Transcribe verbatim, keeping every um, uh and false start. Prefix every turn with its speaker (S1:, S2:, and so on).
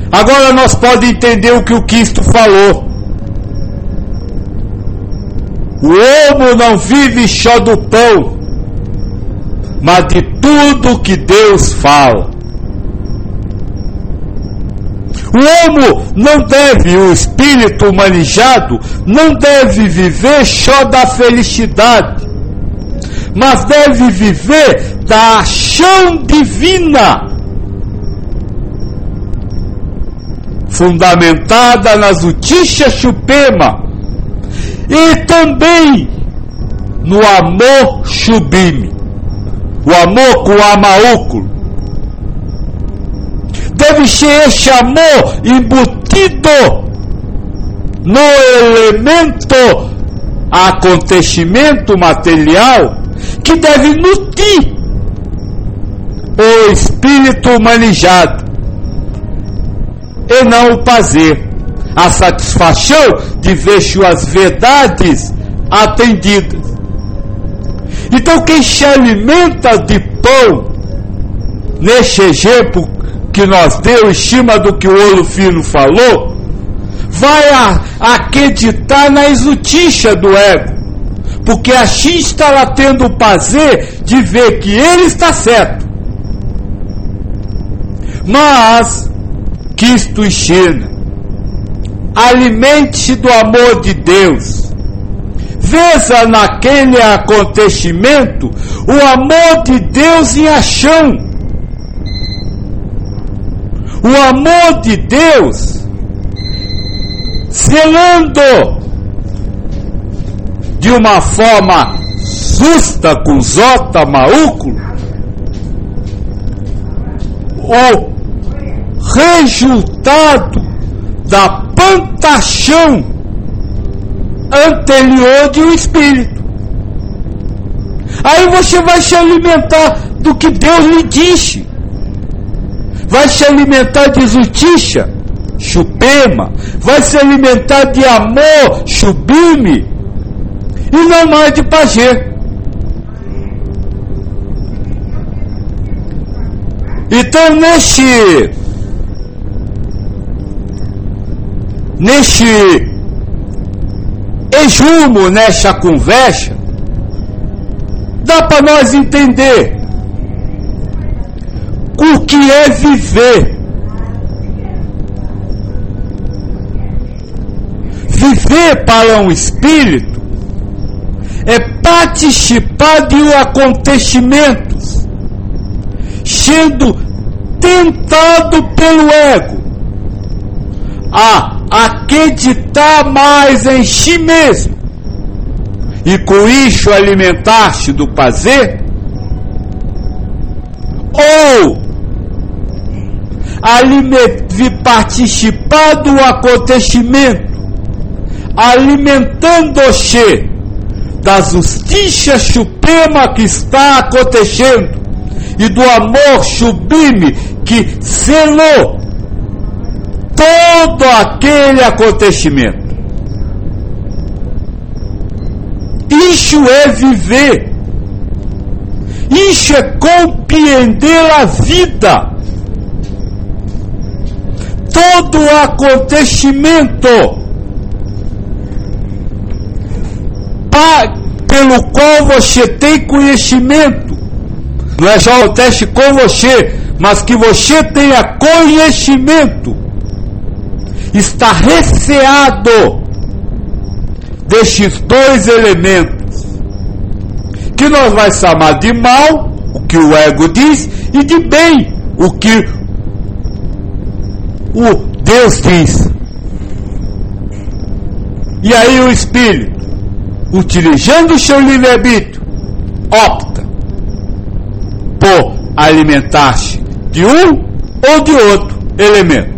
S1: Agora nós podemos entender o que o Cristo falou. O homem não vive só do pão, mas de tudo que Deus fala. O homem não deve, o espírito humanizado, não deve viver só da felicidade, mas deve viver da ação divina, fundamentada na justiça suprema e também no amor sublime, o amor com A maiúsculo. Deve ser esse amor embutido no elemento acontecimento material que deve nutrir o espírito humanizado e não o prazer, a satisfação de ver suas verdades atendidas. Então quem se alimenta de pão, nesse exemplo que nós deu em cima do que o olho fino falou, vai a, acreditar na exultícia do ego, porque assim estará tendo o prazer de ver que ele está certo. Mas Cristo ensina: alimente-se do amor de Deus, veja naquele acontecimento o amor de Deus em ação. O amor de Deus selando de uma forma justa, com J maiúsculo, o resultado da plantação anterior de um espírito. Aí você vai se alimentar do que Deus lhe disse, vai se alimentar de justiça suprema, vai se alimentar de amor sublime e não mais de prazer. Então neste neste resumo, nessa conversa, dá para nós entender o que é viver. Viver para um espírito é participar de acontecimentos, sendo tentado pelo ego a acreditar mais em si mesmo e com isso alimentar-se do prazer, ou participar do acontecimento alimentando-se da justiça suprema que está acontecendo e do amor sublime que selou todo aquele acontecimento. Isso é viver, isso é compreender a vida. Todo acontecimento pelo qual você tem conhecimento, não é só acontece com você, mas que você tenha conhecimento, está receado destes dois elementos, que nós vamos chamar de mal, o que o ego diz, e de bem, o que o Deus diz. E aí o espírito, utilizando o seu livre-arbítrio, opta por alimentar-se de um ou de outro elemento.